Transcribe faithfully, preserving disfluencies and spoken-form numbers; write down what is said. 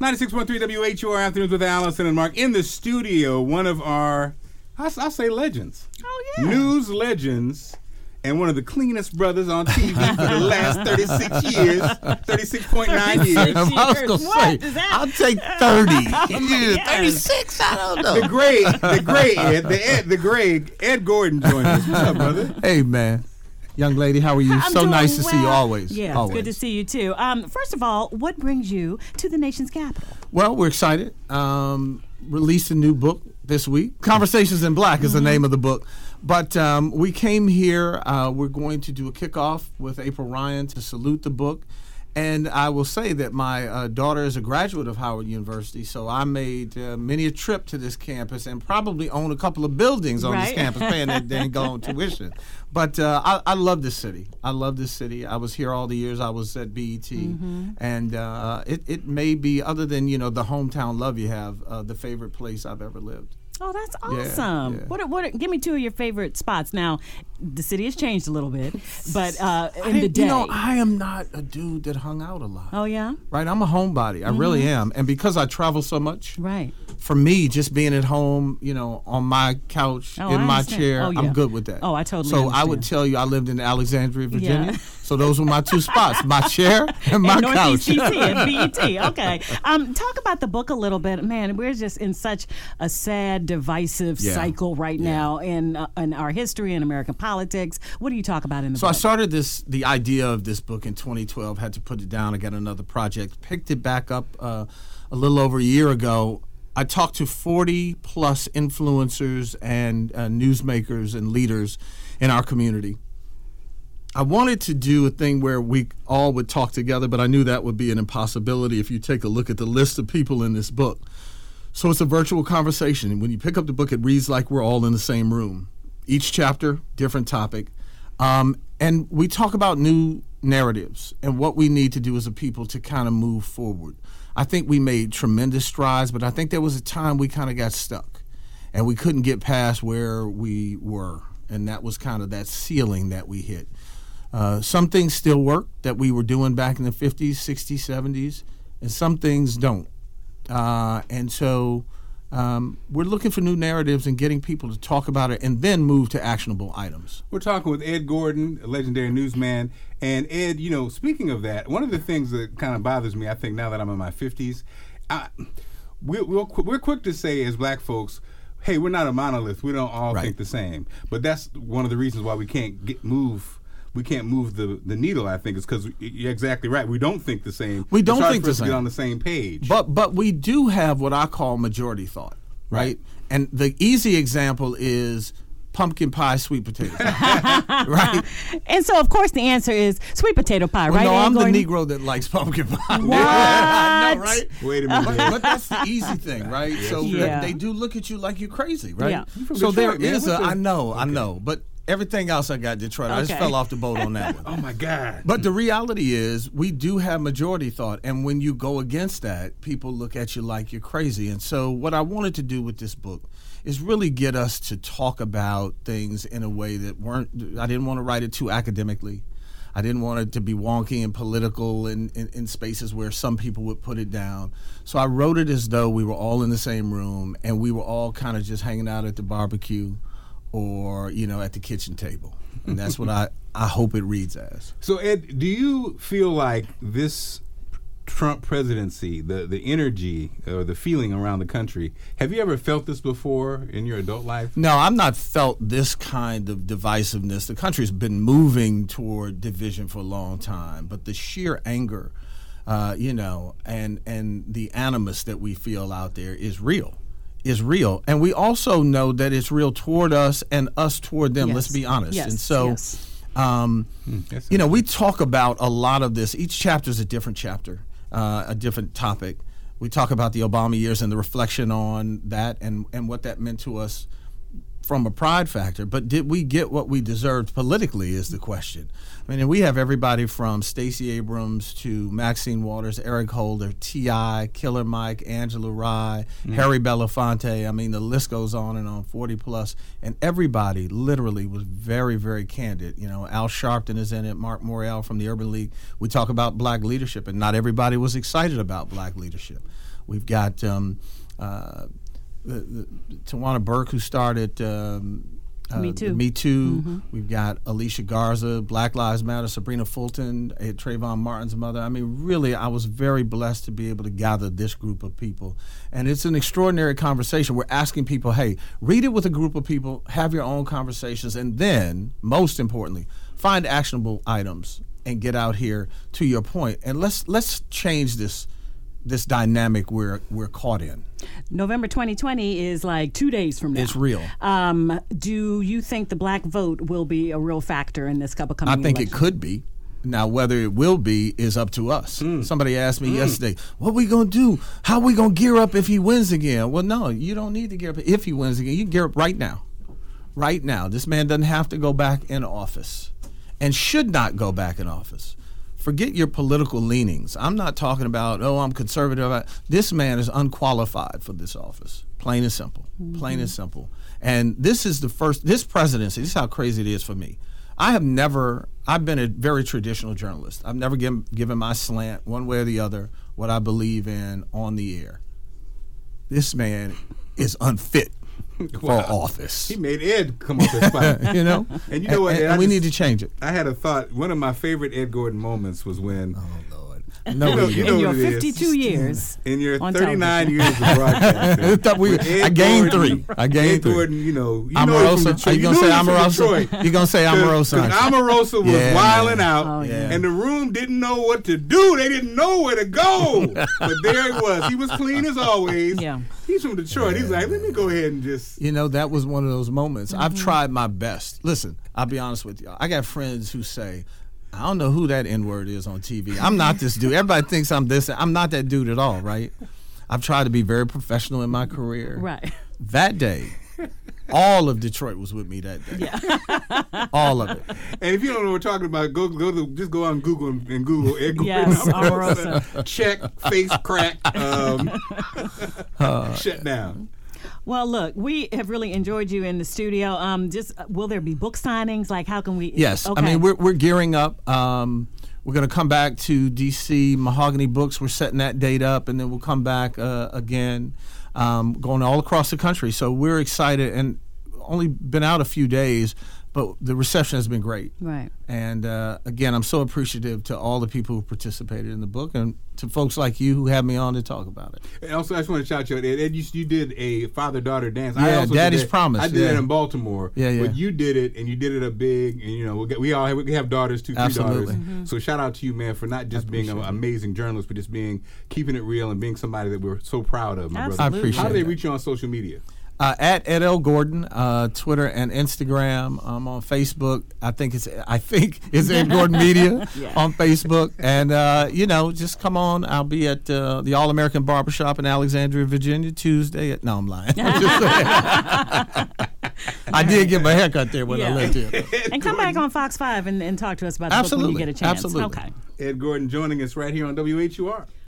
ninety-six point three W H U R Afternoons with Allison and Mark. In the studio, one of our, I'll, I'll say legends. Oh, yeah. News legends. And one of the cleanest brothers on T V for the last thirty-six years, thirty-six point nine years. I was going to say, I'll take thirty. Yes. thirty-six, I don't know. The great, the great Ed, the Ed, the great Ed Gordon joined us. What's up, brother? Hey, man. Young lady, how are you? I'm so doing nice to well. see you always. Yeah, always. it's good to see you too. Um, first of all, what brings you to the nation's capital? Well, we're excited. Um, released a new book this week. Conversations in Black is the name of the book. But um, we came here. Uh, we're going to do a kickoff with April Ryan to salute the book. And I will say that my uh, daughter is a graduate of Howard University, so I made uh, many a trip to this campus and probably own a couple of buildings on Right. this campus paying that dang gone tuition. But uh, I, I love this city. I love this city. I was here all the years I was at B E T. Mm-hmm. And uh, it, it may be, other than, you know, the hometown love you have, uh, the favorite place I've ever lived. Oh, that's Yeah, awesome. yeah. What? Are, what? Are, give me two of your favorite spots. Now, the city has changed a little bit, but uh, in I- the day. You know, I am not a dude that hung out a lot. oh yeah. Right? I'm a homebody. I really am. And because I travel so much, Right. for me, just being at home, you know, on my couch, Oh, in I my understand. chair, Oh, yeah. I'm good with that. Oh, I totally So I would understand. tell you I lived in Alexandria, Virginia. Yeah. So those were my two spots, my chair and my And Northeast couch. D C and B E T. Okay. Um, talk about the book a little bit. Man, we're just in such a sad, divisive Yeah. cycle right Yeah. now in uh, in our history and American politics. What do you talk about in the So I book? started this, the idea of this book in twenty twelve, had to put it down. I got another project, picked it back up uh, a little over a year ago. I talked to forty plus influencers and uh, newsmakers and leaders in our community. I wanted to do a thing where we all would talk together, but I knew that would be an impossibility if you take a look at the list of people in this book. So it's a virtual conversation. And when you pick up the book, it reads like we're all in the same room. Each chapter, different topic. Um, and we talk about new narratives and what we need to do as a people to kind of move forward. I think we made tremendous strides, but I think there was a time we kind of got stuck and we couldn't get past where we were. And that was kind of that ceiling that we hit. Uh, some things still work that we were doing back in the fifties, sixties, seventies, and some things don't. Uh, and so um, we're looking for new narratives and getting people to talk about it and then move to actionable items. We're talking with Ed Gordon, a legendary newsman. And Ed, you know, speaking of that, one of the things that kind of bothers me, I think now that I'm in my fifties, I, we're, we're, qu- we're quick to say as black folks, hey, we're not a monolith. We don't all Right. think the same. But that's one of the reasons why we can't get move. We can't move the, the needle, I think, is because you're exactly right. We don't think the same. We don't it's hard think for the us to same. get on the same page. But but we do have what I call majority thought, right? Right. And the easy example is pumpkin pie, sweet potato pie, right? And so, of course, the answer is sweet potato pie, Well, right? no, Ed I'm Gordon? the Negro that likes pumpkin pie. What? I know, right? Wait a minute. But, but that's the easy thing, right? So Yeah. they do look at you like you're crazy, right? Yeah. You from So Detroit, there man. is What's a, the- I know, I know, but everything else I got Detroit. I just Okay. fell off the boat on that one. Oh, my God. But the reality is, we do have majority thought, and when you go against that, people look at you like you're crazy. And so, what I wanted to do with this book is really get us to talk about things in a way that weren't. I didn't want to write it too academically. I didn't want it to be wonky and political in, in, in spaces where some people would put it down. So I wrote it as though we were all in the same room and we were all kind of just hanging out at the barbecue or, you know, at the kitchen table. And that's what I, I hope it reads as. So, Ed, do you feel like this Trump presidency, the, the energy or the feeling around the country, have you ever felt this before in your adult life? No, I've not felt this kind of divisiveness. The country's been moving toward division for a long time, but the sheer anger, uh, you know, and, and the animus that we feel out there is real. Is real. And we also know that it's real toward us and us toward them, Yes. let's be honest. Yes, And so, yes. um, that's you know, we talk about a lot of this. Each chapter is a different chapter, uh, a different topic. We talk about the Obama years and the reflection on that and, and what that meant to us from a pride factor, but did we get what we deserved politically is the question. I mean, and we have everybody from Stacey Abrams to Maxine Waters, Eric Holder, T I, Killer Mike, Angela Rye, mm-hmm. Harry Belafonte. I mean, the list goes on and on, forty plus. And everybody literally was very, very candid. You know, Al Sharpton is in it, Mark Morial from the Urban League. We talk about black leadership, and not everybody was excited about black leadership. We've got um, uh, the, the, Tawana Burke, who started um, uh, Me Too. Me Too. Mm-hmm. We've got Alicia Garza, Black Lives Matter, Sabrina Fulton, uh, Trayvon Martin's mother. I mean, really, I was very blessed to be able to gather this group of people. And it's an extraordinary conversation. We're asking people, hey, read it with a group of people, have your own conversations, and then, most importantly, find actionable items and get out here to your point. And let's let's change this this dynamic we're we're caught in. November twenty twenty is like two days from now. It's real. Um, do you think the black vote will be a real factor in this couple coming I think elections? it could be. Now, whether it will be is up to us. Mm. Somebody asked me mm. yesterday, what we going to do? How we going to gear up if he wins again? Well, no, you don't need to gear up if he wins again. You can gear up right now. Right now. This man doesn't have to go back in office and should not go back in office. Forget your political leanings. I'm not talking about, oh, I'm conservative. This man is unqualified for this office. Plain and simple. Mm-hmm. Plain and simple. And this is the first, this presidency, this is how crazy it is for me. I have never, I've been a very traditional journalist. I've never given, given my slant one way or the other, what I believe in on the air. This man is unfit for wow. office. He made Ed come off his spot. You know? And you know what? And, and we just, need to change it. I had a thought. One of my favorite Ed Gordon moments was when... Oh, Lord. No, you know, you know in your fifty-two years. In your thirty-nine years of broadcasting. we, I gained Gordon, three. I gained Ed three. Gordon, you know. You Omarosa. know Are you going to say Omarosa? You're going to say Omarosa. Because Omarosa was yeah, wilding out, oh, yeah. and the room didn't know what to do. They didn't know where to go. But there he was. He was clean as always. Yeah. He's from Detroit. Yeah. He's like, let me go ahead and just... You know, that was one of those moments. Mm-hmm. I've tried my best. Listen, I'll be honest with you. I got friends who say, I don't know who that N-word is on T V. I'm not this dude. Everybody thinks I'm this. I'm not that dude at all, right? I've tried to be very professional in my career. Right. That day, all of Detroit was with me that day. Yeah. All of it. And if you don't know what we're talking about, go go to just go on Google and, and Google Ed Gordon yes, Omarosa. Check, face crack, um, uh, shut down. Well, look, we have really enjoyed you in the studio. Um, just uh, will there be book signings? Like, how can we? Yes, okay. I mean we're we're gearing up. Um, we're going to come back to D C Mahogany Books. We're setting that date up, and then we'll come back uh, again, um, going all across the country. So we're excited, and only been out a few days, but the reception has been great. Right. And uh, again, I'm so appreciative to all the people who participated in the book, and to folks like you who had me on to talk about it. And also, I just want to shout you out, Ed. Ed, you, you did a father-daughter dance. Yeah, I also Daddy's did that. Promise. I did yeah. it in Baltimore. Yeah, yeah. But you did it, and you did it a big, and you know, we, got, we all have, we have daughters, two, three Absolutely. daughters. Mm-hmm. So shout out to you, man, for not just being an amazing journalist, but just being keeping it real and being somebody that we're so proud of, my Absolutely. brother. I appreciate How do they that. reach you on social media? Uh, at Ed L. Gordon, uh, Twitter and Instagram. I'm on Facebook. I think it's I think it's Ed Gordon Media yeah. on Facebook. And uh, you know, just come on. I'll be at uh, the All American Barbershop in Alexandria, Virginia, Tuesday. At, no, I'm lying. I'm just saying. I did get my haircut there when yeah. I lived here. And come back on Fox five and, and talk to us about the Absolutely. book when you get a chance. Absolutely. Okay. Ed Gordon joining us right here on W H U R.